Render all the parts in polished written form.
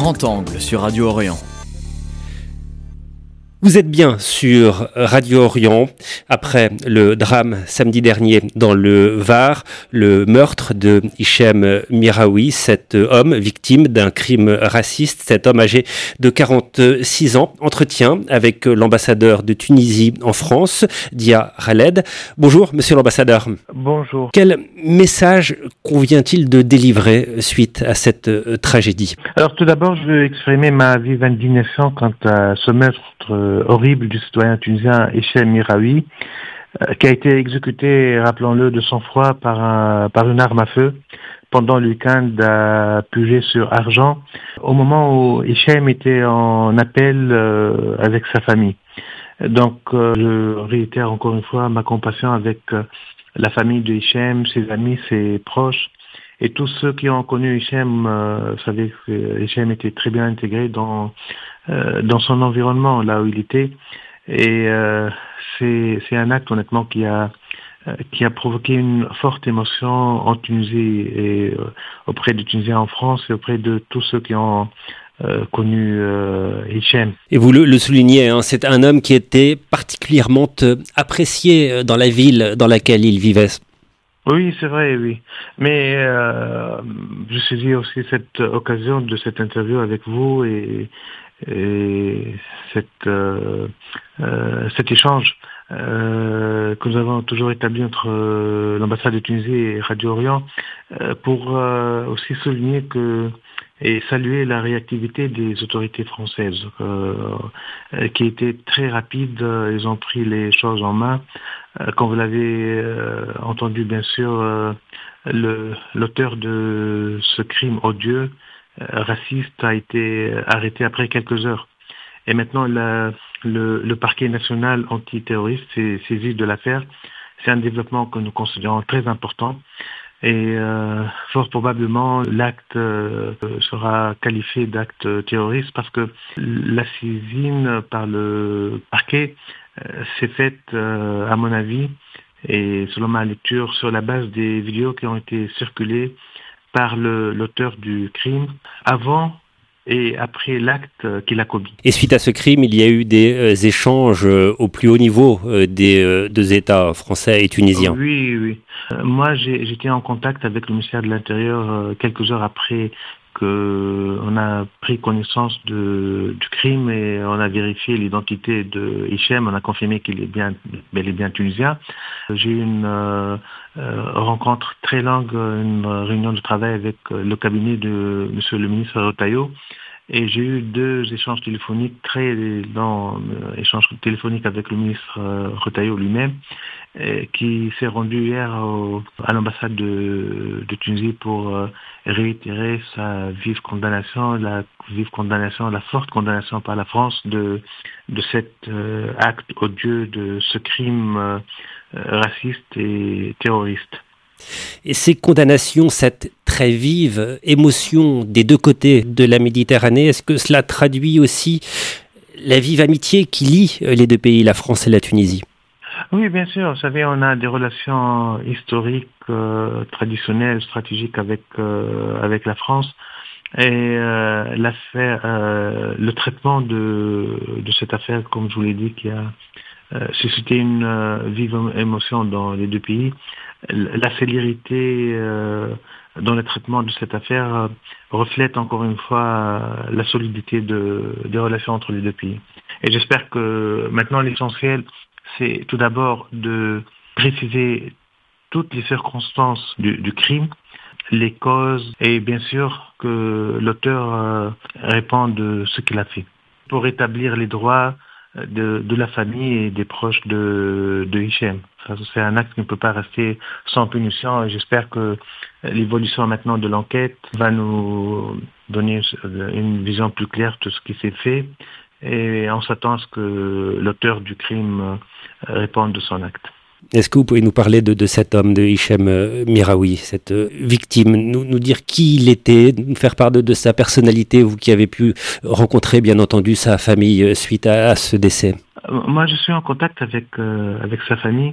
Grand Angle sur Radio Orient. Vous êtes bien sur Radio Orient. Après le drame samedi dernier dans le Var, le meurtre de Hichem Miraoui, cet homme victime d'un crime raciste, cet homme âgé de 46 ans, entretien avec l'ambassadeur de Tunisie en France, Dia Khaled. Bonjour, monsieur l'ambassadeur. Bonjour. Quel message convient-il de délivrer suite à cette tragédie ? Alors tout d'abord, je veux exprimer ma vive indignation quant à ce meurtre horrible du citoyen tunisien Hichem Miraoui, qui a été exécuté, rappelons-le, de sang-froid par une arme à feu pendant le week-end à Puget-sur-Argent, au moment où Hichem était en appel avec sa famille. Donc je réitère encore une fois ma compassion avec la famille de Hichem, ses amis, ses proches, et tous ceux qui ont connu Hichem. Vous savez que Hichem était très bien intégré dans son environnement, là où il était. Et c'est un acte, honnêtement, qui a provoqué une forte émotion en Tunisie et auprès des Tunisiens en France et auprès de tous ceux qui ont connu Hichem. Et vous le soulignez, hein, c'est un homme qui était particulièrement apprécié dans la ville dans laquelle il vivait. Oui, c'est vrai, oui. Mais je saisis aussi cette occasion de cette interview avec vous et cet échange que nous avons toujours établi entre l'ambassade de Tunisie et Radio Orient pour aussi souligner et saluer la réactivité des autorités françaises qui étaient très rapides. Ils ont pris les choses en main. Comme vous l'avez entendu, bien sûr, l'auteur de ce crime odieux raciste a été arrêté après quelques heures. Et maintenant, le parquet national antiterroriste s'est saisi de l'affaire. C'est un développement que nous considérons très important. Et fort probablement, l'acte sera qualifié d'acte terroriste parce que la saisine par le parquet s'est faite, à mon avis, et selon ma lecture, sur la base des vidéos qui ont été circulées par l'auteur du crime avant et après l'acte qu'il a commis. Et suite à ce crime, il y a eu des échanges au plus haut niveau des deux États français et tunisiens. Oui. Moi, j'étais en contact avec le ministère de l'Intérieur quelques heures après qu'on a pris connaissance du crime et on a vérifié l'identité de Hichem. On a confirmé qu'il est bel et bien tunisien. J'ai eu une rencontre très longue, une réunion de travail avec le cabinet de monsieur le ministre Retailleau. Et j'ai eu deux échanges téléphoniques, très longs échanges téléphoniques avec le ministre Retailleau lui-même, qui s'est rendu hier à l'ambassade de Tunisie pour réitérer sa vive condamnation, la forte condamnation par la France de cet acte odieux, de ce crime raciste et terroriste. Et ces condamnations, cette très vive émotion des deux côtés de la Méditerranée, est-ce que cela traduit aussi la vive amitié qui lie les deux pays, la France et la Tunisie ? Oui, bien sûr. Vous savez, on a des relations historiques, traditionnelles, stratégiques avec la France. Et l'affaire, le traitement de cette affaire, comme je vous l'ai dit, qui a suscité une vive émotion dans les deux pays. La célérité dans le traitement de cette affaire reflète encore une fois la solidité des relations entre les deux pays. Et j'espère que maintenant l'essentiel, c'est tout d'abord de préciser toutes les circonstances du crime, les causes et bien sûr que l'auteur répond de ce qu'il a fait pour établir les droits de la famille et des proches de Hichem. C'est un acte qui ne peut pas rester sans punition et j'espère que l'évolution maintenant de l'enquête va nous donner une vision plus claire de ce qui s'est fait et on s'attend à ce que l'auteur du crime réponde de son acte. Est-ce que vous pouvez nous parler de cet homme, de Hichem Miraoui, cette victime, nous dire qui il était, nous faire part de sa personnalité, vous qui avez pu rencontrer bien entendu sa famille suite à ce décès? Moi je suis en contact avec sa famille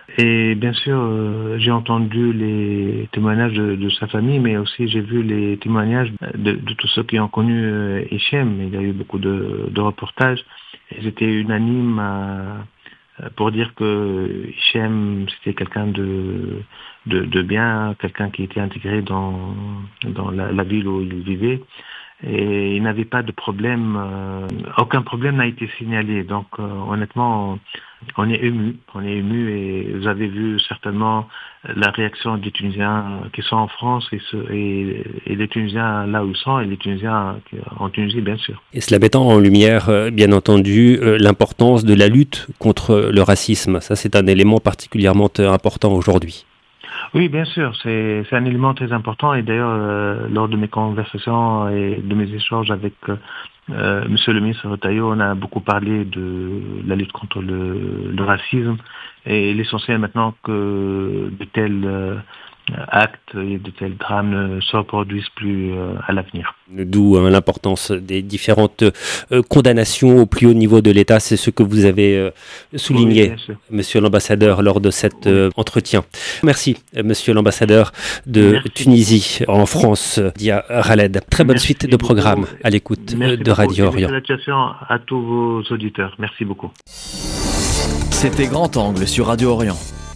Et bien sûr, j'ai entendu les témoignages de sa famille, mais aussi j'ai vu les témoignages de tous ceux qui ont connu Hichem. Il y a eu beaucoup de reportages. Ils étaient unanimes pour dire que Hichem, c'était quelqu'un de bien, quelqu'un qui était intégré dans la ville où il vivait. Et il n'avait pas de problème, aucun problème n'a été signalé. Donc honnêtement, on est ému et vous avez vu certainement la réaction des Tunisiens qui sont en France et les Tunisiens là où ils sont et les Tunisiens en Tunisie bien sûr. Et cela mettant en lumière, bien entendu, l'importance de la lutte contre le racisme. Ça, c'est un élément particulièrement important aujourd'hui. Oui, bien sûr, c'est un élément très important et d'ailleurs, lors de mes conversations et de mes échanges avec Monsieur le ministre Retailleau, on a beaucoup parlé de la lutte contre le racisme et l'essentiel maintenant que de tels actes et de tels drames ne se reproduisent plus à l'avenir. D'où l'importance des différentes condamnations au plus haut niveau de l'État. C'est ce que vous avez souligné, Monsieur l'ambassadeur, lors de cet entretien. Merci, Monsieur l'ambassadeur de Tunisie en France, Dia Khaled. Très bonne suite de programme à l'écoute de Radio Orient. Salutations à tous vos auditeurs. Merci beaucoup. C'était Grand Angle sur Radio Orient.